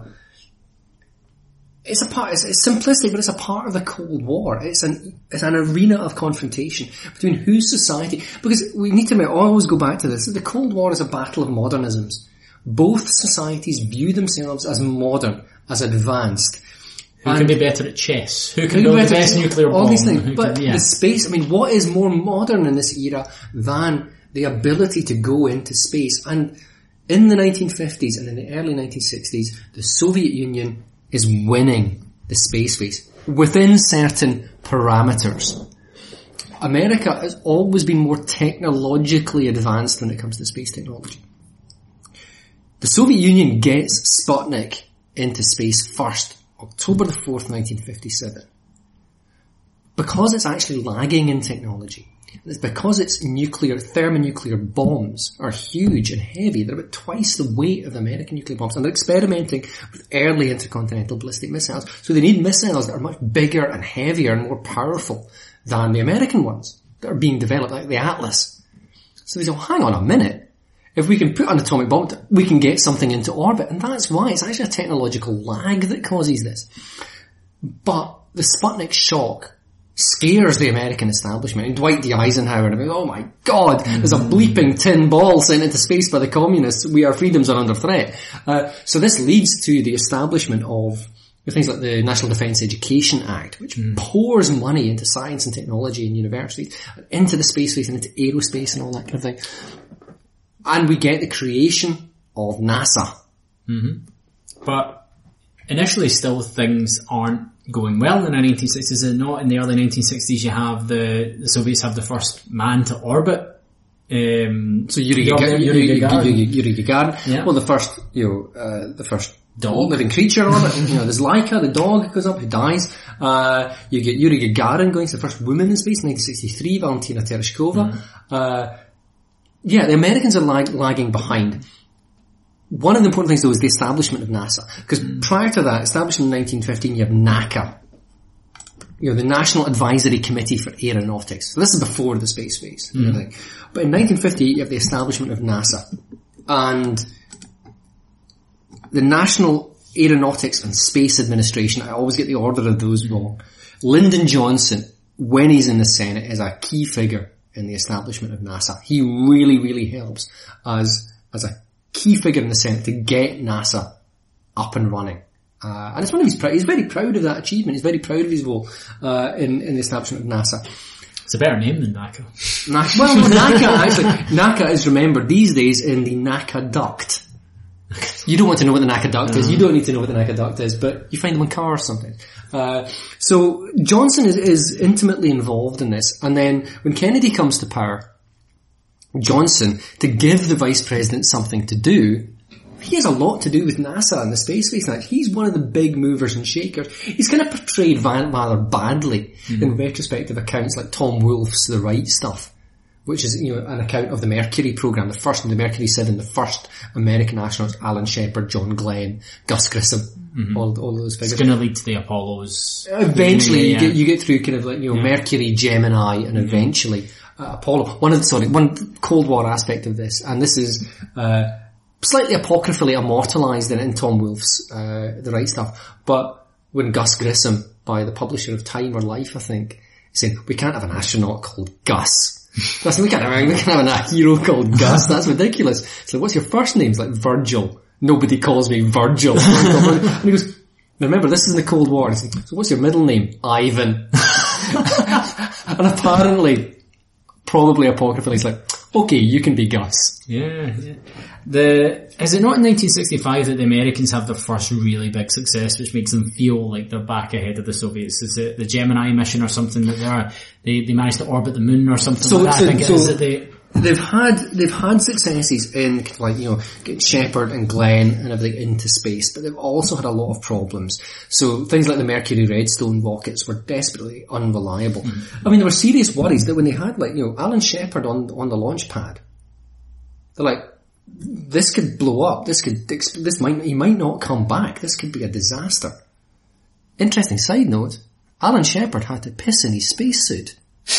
it's simplistic, but it's a part of the Cold War. It's an arena of confrontation between whose society, because we need to always go back to this. The Cold War is a battle of modernisms. Both societies view themselves as modern, as advanced. Who can be better at chess? Who can build the best nuclear bomb? All these things. But the space, what is more modern in this era than the ability to go into space? And in the 1950s and in the early 1960s, the Soviet Union is winning the space race within certain parameters. America has always been more technologically advanced when it comes to space technology. The Soviet Union gets Sputnik into space first, October the 4th, 1957. Because it's actually lagging in technology. It's because its thermonuclear bombs are huge and heavy. They're about twice the weight of the American nuclear bombs. And they're experimenting with early intercontinental ballistic missiles. So they need missiles that are much bigger and heavier and more powerful than the American ones that are being developed, like the Atlas. So they say, hang on a minute. If we can put an atomic bomb, we can get something into orbit. And that's why it's actually a technological lag that causes this. But the Sputnik shock scares the American establishment. And Dwight D. Eisenhower, and oh my God, there's a bleeping tin ball sent into space by the communists. Our freedoms are under threat. So this leads to the establishment of things like the National Defence Education Act, which pours money into science and technology in universities, into the space race and into aerospace and all that kind of thing. And we get the creation of NASA. Mm-hmm. But initially still things aren't going well in the 1960s, and not in the early 1960s. You have the Soviets have the first man to orbit. So Yuri Gagarin. Yeah. Well, the first living creature on it. You know, there's Laika, the dog, goes up, who dies. You get Yuri Gagarin going to the first woman in space, 1963, Valentina Tereshkova. Yeah, the Americans are lagging behind. One of the important things, though, is the establishment of NASA. Because prior to that, established in 1915, you have NACA. You know, the National Advisory Committee for Aeronautics. So this is before the space race. But in 1958, you have the establishment of NASA. And the National Aeronautics and Space Administration, I always get the order of those wrong. Lyndon Johnson, when he's in the Senate, is a key figure in the establishment of NASA. He really, really helps as a key figure in the Senate to get NASA up and running. And it's one of his he's very proud of that achievement. He's very proud of his role, in the establishment of NASA. It's a better name than NACA. Well, no, NACA, actually, NACA is remembered these days in the NACA duct. You don't want to know what the NACA duct is. You don't need to know what the NACA duct is, but you find them in cars sometimes. So Johnson is intimately involved in this. And then when Kennedy comes to power, Johnson, to give the vice president something to do, he has a lot to do with NASA and the space race. He's one of the big movers and shakers. He's kind of portrayed rather badly in retrospective accounts like Tom Wolfe's The Right Stuff, which is, you know, an account of the Mercury program, the first, the Mercury 7, the first American astronauts, Alan Shepard, John Glenn, Gus Grissom, all those figures. It's going to lead to the Apollos. Eventually, you get through kind of like, you know, Mercury, Gemini, and eventually Apollo. One Cold War aspect of this, and this is slightly apocryphally immortalised in Tom Wolfe's The Right Stuff, but when Gus Grissom, by the publisher of Time or Life, I think, said, we can't have an astronaut called Gus. We can't have a hero called Gus. That's ridiculous. So what's your first name? It's like Virgil. Nobody calls me Virgil. And he goes, remember, this is in the Cold War. He's like, so what's your middle name? Ivan. And apparently, probably apocryphally, he's like, okay, you can be Gus. Yeah. Is it not in 1965 that the Americans have their first really big success, which makes them feel like they're back ahead of the Soviets? Is it the Gemini mission or something that they managed to orbit the moon or something like that? I think it is that they've had successes in, like, you know, getting Shepard and Glenn and everything into space, but they've also had a lot of problems. So things like the Mercury Redstone rockets were desperately unreliable. I mean, there were serious worries that when they had, like, you know, Alan Shepard on the launch pad, they're like, this could blow up. He might not come back. This could be a disaster. Interesting side note: Alan Shepard had to piss in his spacesuit.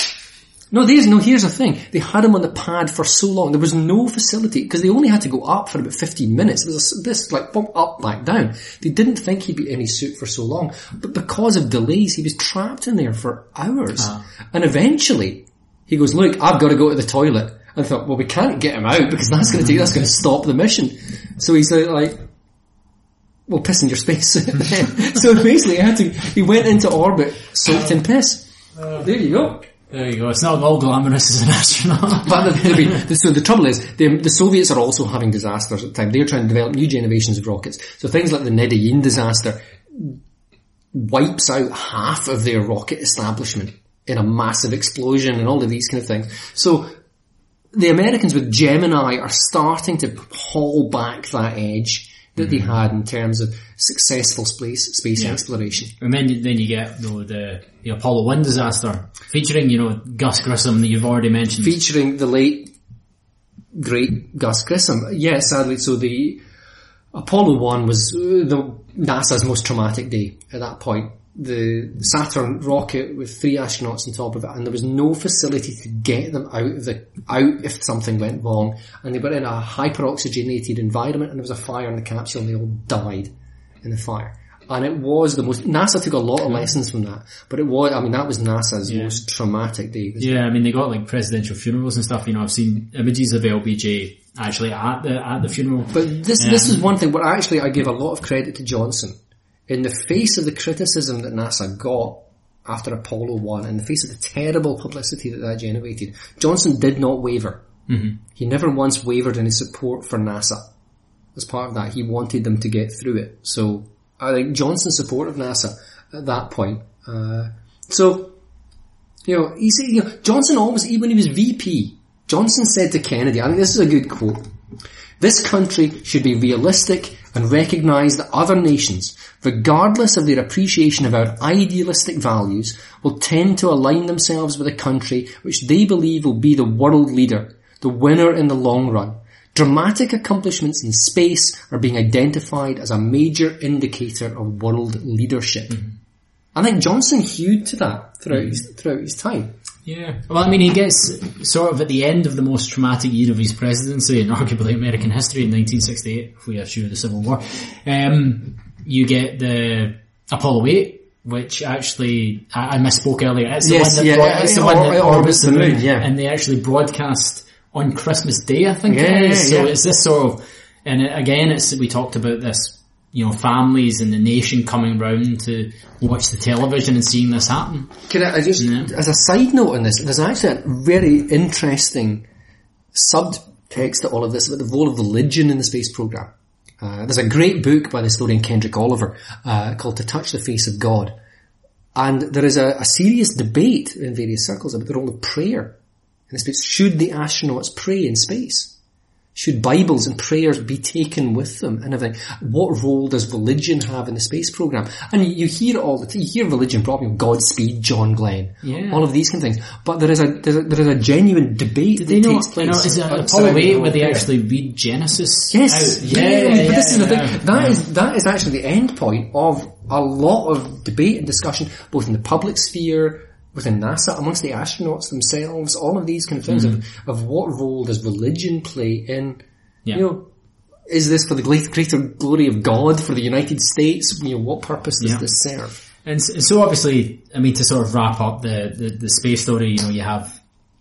Here's the thing. They had him on the pad for so long. There was no facility, because they only had to go up for about 15 minutes. It was this, like, bump up, back down. They didn't think he'd be in his suit for so long. But because of delays, he was trapped in there for hours. And eventually, he goes, look, I've got to go to the toilet. And I thought, well, we can't get him out, because that's going to stop the mission. So he's like, well, piss in your spacesuit then. So basically he went into orbit soaked in piss. There you go. There you go. It's not all glamorous as an astronaut. But so the trouble is, the Soviets are also having disasters at the time. They're trying to develop new generations of rockets. So things like the Nedeyin disaster wipes out half of their rocket establishment in a massive explosion and all of these kind of things. So the Americans with Gemini are starting to haul back that edge that they had in terms of successful space exploration. And then you get the Apollo 1 disaster, featuring, you know, Gus Grissom that you've already mentioned. Featuring the late, great Gus Grissom. Yeah, sadly, so the Apollo 1 was NASA's most traumatic day at that point. The Saturn rocket with 3 astronauts on top of it, and there was no facility to get them out if something went wrong, and they were in a hyperoxygenated environment, and there was a fire in the capsule, and they all died in the fire. And it was NASA took a lot of lessons from that, but that was NASA's most traumatic day. Yeah, I mean, they got like presidential funerals and stuff, you know, I've seen images of LBJ actually at the funeral. But this is one thing where actually I give a lot of credit to Johnson. In the face of the criticism that NASA got after Apollo 1, in the face of the terrible publicity that generated, Johnson did not waver. He never once wavered in his support for NASA. As part of that, he wanted them to get through it. So I think Johnson's support of NASA at that point. So, you know, Johnson always, even when he was VP, Johnson said to Kennedy, I think this is a good quote, "This country should be realistic and recognise that other nations, regardless of their appreciation of our idealistic values, will tend to align themselves with a country which they believe will be the world leader, the winner in the long run. Dramatic accomplishments in space are being identified as a major indicator of world leadership. Mm-hmm. I think Johnson hewed to that throughout his time. Yeah. Well, I mean, he gets sort of at the end of the most traumatic year of his presidency in arguably American history in 1968, if we eschew the Civil War. You get the Apollo 8, which actually, I misspoke earlier. It's the one that orbits the moon. Yeah. And they actually broadcast on Christmas Day, I think it is. So it's this sort of, and again, we talked about this, families and the nation coming round to watch the television and seeing this happen. Can I just, as a side note on this, there's actually a very interesting subtext to all of this about the role of religion in the space program. There's a great book by the historian Kendrick Oliver called To Touch the Face of God. And there is a serious debate in various circles about the role of prayer in space. Should the astronauts pray in space? Should Bibles and prayers be taken with them and everything? What role does religion have in the space program? And you hear all the time. You hear religion probably Godspeed, John Glenn, all of these kind of things. But there is a genuine debate that takes place. Is it Apollo 8 where they actually read Genesis? Yes, but this is the thing. That is actually the end point of a lot of debate and discussion, both in the public sphere, within NASA, amongst the astronauts themselves, all of these kind of things of what role does religion play in, is this for the greater glory of God, for the United States? What purpose does this serve? And so obviously, I mean, to sort of wrap up the space story, you have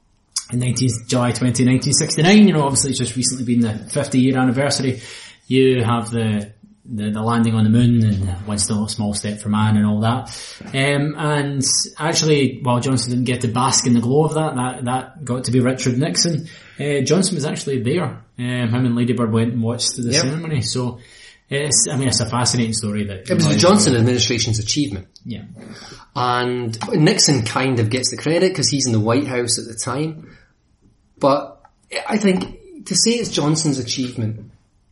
July 20, 1969, obviously it's just recently been the 50-year anniversary. You have the landing on the moon and one small step for man and all that. And actually, while Johnson didn't get to bask in the glow of that got to be Richard Nixon. Johnson was actually there. Him and Lady Bird went and watched the ceremony. So it's a fascinating story. It was the Johnson administration's achievement. Yeah. And Nixon kind of gets the credit because he's in the White House at the time. But I think to say it's Johnson's achievement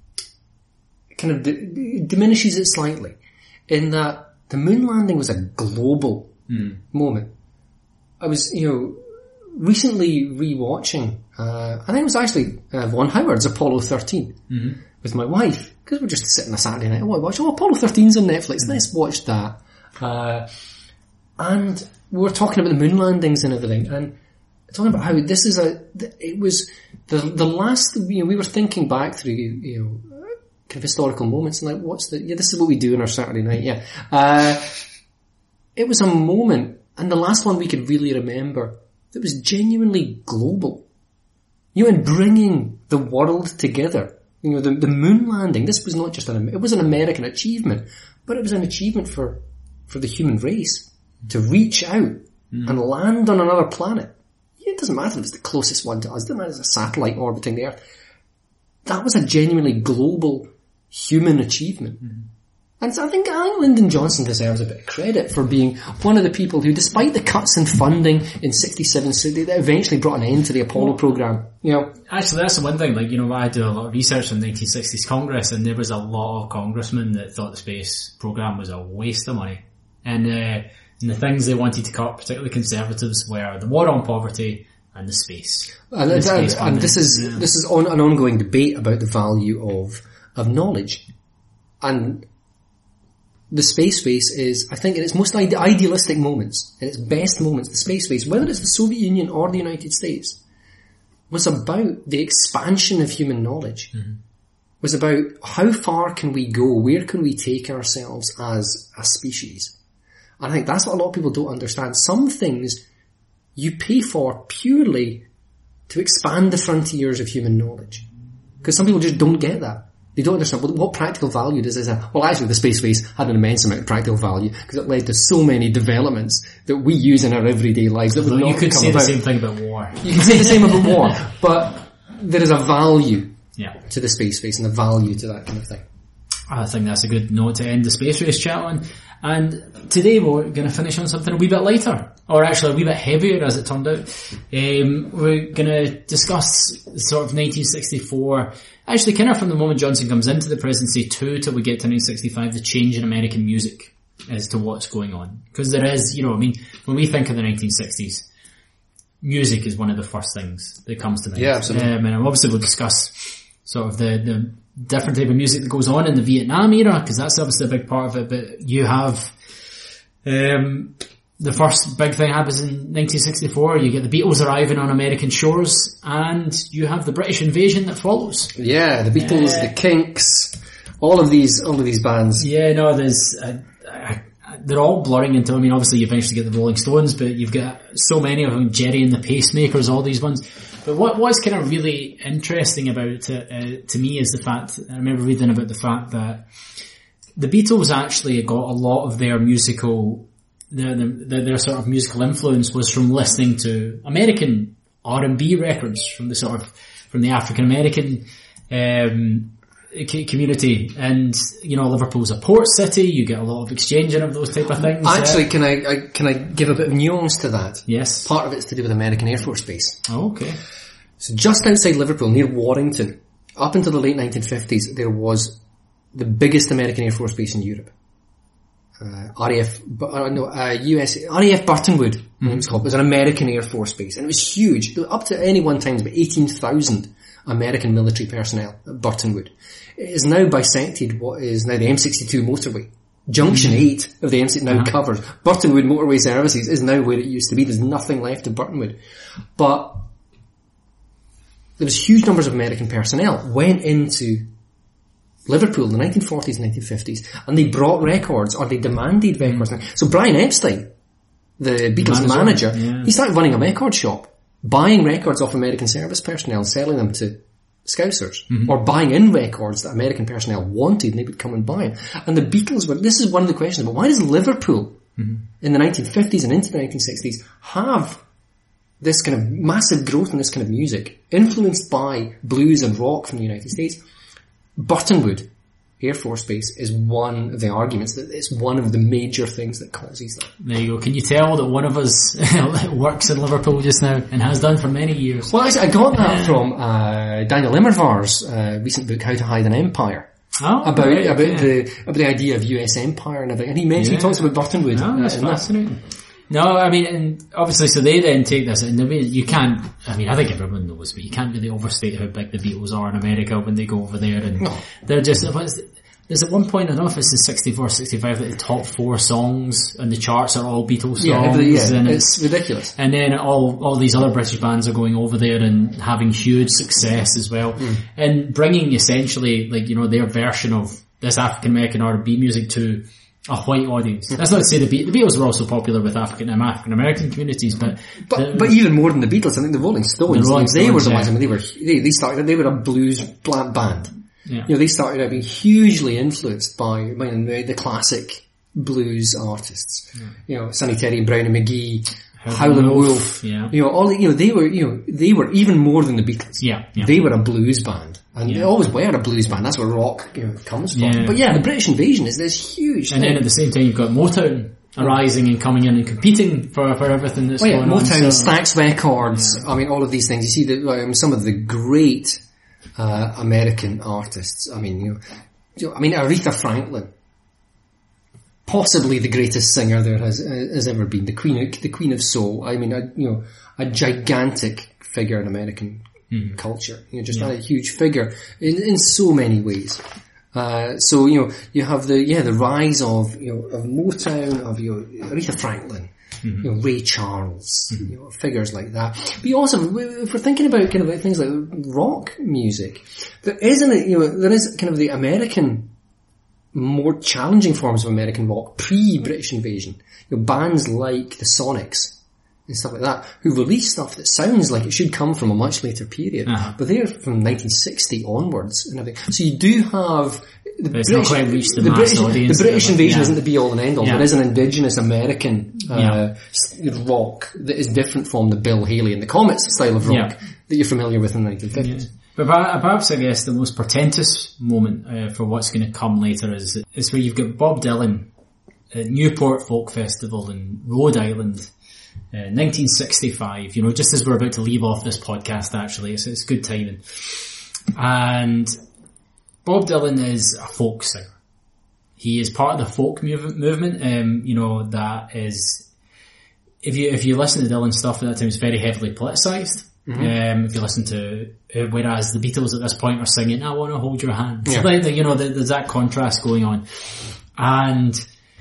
kind of diminishes it slightly, in that the moon landing was a global moment. I was, recently rewatching, I think it was actually Ron Howard's Apollo 13 with my wife, because we're just sitting a Saturday night, Apollo 13's on Netflix, let's watch that. And we were talking about the moon landings and everything, and talking about how this is it was the last, we were thinking back through, kind of historical moments and this is what we do on our Saturday night, it was a moment, and the last one we could really remember, that was genuinely global. And bringing the world together. The moon landing, this was not just it was an American achievement, but it was an achievement for the human race to reach out and land on another planet. It doesn't matter if it's the closest one to us, it doesn't matter if it's a satellite orbiting the Earth. That was a genuinely global human achievement. And so I think Lyndon Johnson deserves a bit of credit for being one of the people who, despite the cuts in funding in 67, that eventually brought an end to the Apollo program. Actually, that's the one thing, I do a lot of research on the 1960s Congress, and there was a lot of congressmen that thought the space program was a waste of money. And the things they wanted to cut, particularly conservatives, were the war on poverty and the space. And this is an ongoing debate about the value of knowledge. And the space race is, I think, in its most idealistic moments, in its best moments, the space race, whether it's the Soviet Union or the United States, was about the expansion of human knowledge. Was about how far can we go, where can we take ourselves as a species. And I think that's what a lot of people don't understand. Some things you pay for purely to expand the frontiers of human knowledge. Because some people just don't get that. They don't understand what practical value does this have. Well, actually, the space race had an immense amount of practical value because it led to so many developments that we use in our everyday lives that would not come about. You could say the same thing about war. You can say the same about war, but there is a value to the space race and a value to that kind of thing. I think that's a good note to end the Space Race chat on. And today we're going to finish on something a wee bit lighter, or actually a wee bit heavier as it turned out. We're going to discuss sort of 1964, actually kind of from the moment Johnson comes into the presidency till we get to 1965, the change in American music as to what's going on. Because there is, you know, I mean, when we think of the 1960s, music is one of the first things that comes to mind. Yeah, absolutely. And obviously we'll discuss sort of the different type of music that goes on in the Vietnam era, because that's obviously a big part of it, but you have the first big thing happens in 1964, you get the Beatles arriving on American shores, and you have the British invasion that follows. Yeah, the Beatles, the Kinks, all of these bands. Yeah, no, there's they're all blurring into, I mean, obviously you eventually get the Rolling Stones, but you've got so many of them, Jerry and the Pacemakers, all these ones. But what's kind of really interesting about it, to me, is the fact, I remember reading about the fact that the Beatles actually got a lot of their musical, their sort of musical influence was from listening to American R&B records from the African American, community. And, you know, Liverpool's a port city, you get a lot of exchanging of those type of things. Actually, can I give a bit of nuance to that? Yes. Part of it's to do with American Air Force Base. Oh, okay. So just outside Liverpool, near Warrington, up until the late 1950s, there was the biggest American Air Force base in Europe. RAF Burtonwood, it was called. It was an American Air Force base, and it was huge. Up to any one time, about 18,000 American military personnel at Burtonwood. It is now bisected what is now the M62 motorway. Junction 8 of the M62 now covers. Burtonwood Motorway Services is now where it used to be. There's nothing left of Burtonwood. But there was huge numbers of American personnel went into Liverpool in the 1940s and 1950s, and they brought records, or they demanded records. So Brian Epstein, the Beatles manager, he started running a record shop, buying records off American service personnel, selling them to Scousers, or buying in records that American personnel wanted, and they would come and buy them. And the Beatles were, this is one of the questions, but why does Liverpool in the 1950s and into the 1960s have this kind of massive growth in this kind of music, influenced by blues and rock from the United States? Burtonwood Air Force Base is one of the arguments, that it's one of the major things that causes that. There you go. Can you tell that one of us works in Liverpool just now and has done for many years? Well, I got that from Daniel Immerwahr's recent book, How to Hide an Empire. About the idea of US empire and everything. And he talks about Burtonwood. Oh, that's fascinating. No, I mean, and obviously, so they then take this, and you can't, I mean, I think everyone knows, but you can't really overstate how big the Beatles are in America when they go over there, and they're just, there's at one point, I don't know if it's in 64, 65, that the top 4 songs on the charts are all Beatles songs. And it's ridiculous. And then all these other British bands are going over there and having huge success as well. And bringing essentially, like, you know, their version of this African American R&B music to a white audience. That's not to say the Beatles were also popular with African American communities, but even more than the Beatles, I think the Rolling Stones, they were the ones. I mean, they were a blues band. Yeah. You know, they started out being hugely influenced by the classic blues artists. Yeah. You know, Sonny Terry and Brownie McGee, Howlin' Wolf. Yeah. You know, they were even more than the Beatles. Yeah. They were a blues band. And they always were a blues band. That's where rock, comes from. Yeah. But the British invasion is this huge thing. And then at the same time you've got Motown arising and coming in and competing for everything that's going on. Motown, Stax Records, I mean, all of these things. You see some of the great American artists. I mean, Aretha Franklin, possibly the greatest singer there has ever been, the Queen of Soul. I mean, a gigantic figure in American culture. Just a huge figure in so many ways. So you have the rise of Motown, of Aretha Franklin, Ray Charles, figures like that. But you also, if we're thinking about kind of like things like rock music, there is kind of the American, more challenging forms of American rock pre-British invasion. Bands like the Sonics and stuff like that, who release stuff that sounds like it should come from a much later period, but they're from 1960 onwards and everything. So you do have the British invasion isn't the be all and end all. There is an indigenous American rock that is different from the Bill Haley and the Comets style of rock that you're familiar with in the 1950s. But perhaps, I guess, the most portentous moment for what's going to come later is where you've got Bob Dylan at Newport Folk Festival in Rhode Island, 1965, just as we're about to leave off this podcast, actually. It's good timing. And Bob Dylan is a folk singer. He is part of the folk movement, that is, if you listen to Dylan stuff at that time, it's very heavily politicized. Mm-hmm. If you listen to, whereas the Beatles at this point are singing, I want to hold your hand. Yeah. So there's that contrast going on. And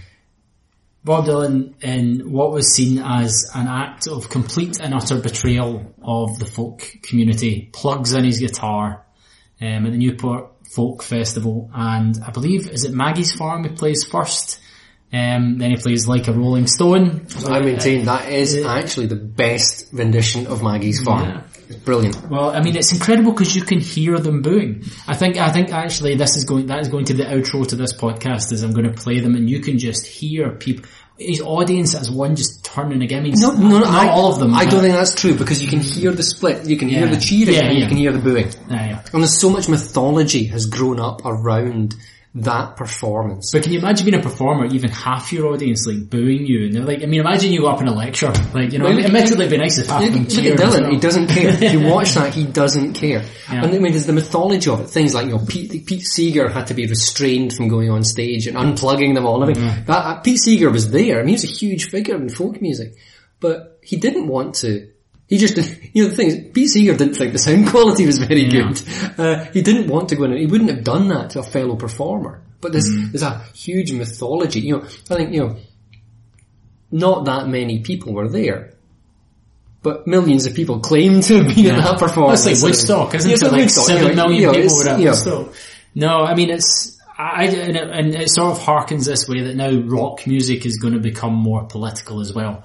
Bob Dylan, in what was seen as an act of complete and utter betrayal of the folk community, plugs in his guitar at the Newport Folk Festival, and I believe, is it Maggie's Farm he plays first? Then he plays Like a Rolling Stone. I maintain that is actually the best rendition of Maggie's Farm. Yeah. It's brilliant. Well, I mean, it's incredible because you can hear them booing. I think actually that is going to be the outro to this podcast, is I'm going to play them and you can just hear people, his audience as one just turning again. I mean, not all of them. I don't think that's true, because you can hear the split, you can hear the cheering, and you can hear the booing. Yeah. And there's so much mythology has grown up around that performance. But can you imagine being a performer, even half your audience booing you, and they're like, I mean, imagine you go up in a lecture, admittedly it'd be nice if half of them cheer. Look at Dylan, he doesn't care. If you watch that, he doesn't care. Yeah. And I mean, there's the mythology of it. Things like, Pete Seeger had to be restrained from going on stage and unplugging them all. I mean, Pete Seeger was there. I mean, he was a huge figure in folk music, but he didn't want to. He just, the thing is, Pete Seeger didn't think the sound quality was very good. He didn't want to go in, he wouldn't have done that to a fellow performer. But there's a huge mythology. I think, not that many people were there, but millions of people claim to have been at that performance. That's like Woodstock, isn't it? Like 7 million people were at Woodstock. No, I mean, and it sort of harkens this way that now rock music is going to become more political as well.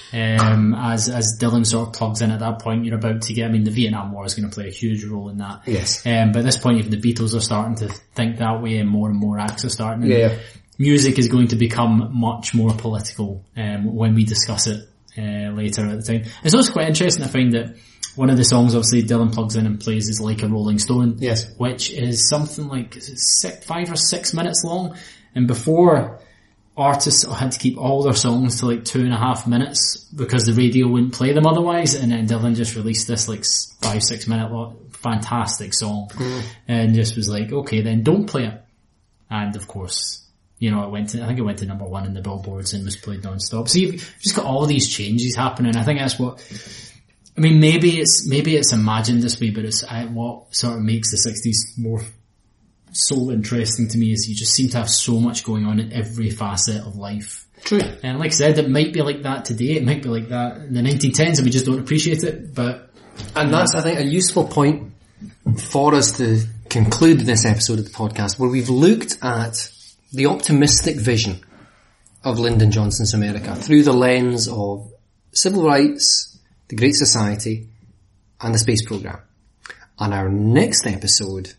As Dylan sort of plugs in at that point, you're about to get, I mean, the Vietnam War is going to play a huge role in that. Yes. But at this point, even the Beatles are starting to think that way, and more acts are starting. And music is going to become much more political, when we discuss it, later at the time. It's also quite interesting to find that one of the songs, obviously, Dylan plugs in and plays is Like a Rolling Stone. Yes. Which is something like 5 or 6 minutes long. And before, artists had to keep all their songs to 2.5 minutes because the radio wouldn't play them otherwise, and then Dylan just released this 5-6 minute fantastic song, and just was like, okay, then don't play it. And of course, I think it went to number 1 in the billboards and was played non-stop. So you've just got all these changes happening. I think that's what, I mean, maybe it's imagined this way, but it's what sort of makes the 60s more so interesting to me is you just seem to have so much going on in every facet of life. True. And like I said, it might be like that today, it might be like that in the 1910s and we just don't appreciate it, And that's, I think, a useful point for us to conclude this episode of the podcast, where we've looked at the optimistic vision of Lyndon Johnson's America through the lens of civil rights, the Great Society, and the space program. On our next episode,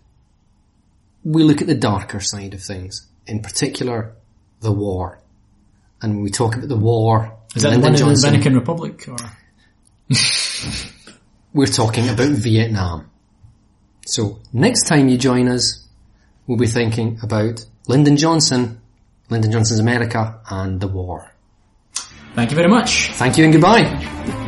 we look at the darker side of things, in particular, the war. And when we talk about the war... Is that the one in the Dominican Republic? Or? We're talking about Vietnam. So, next time you join us, we'll be thinking about Lyndon Johnson's America, and the war. Thank you very much. Thank you and goodbye.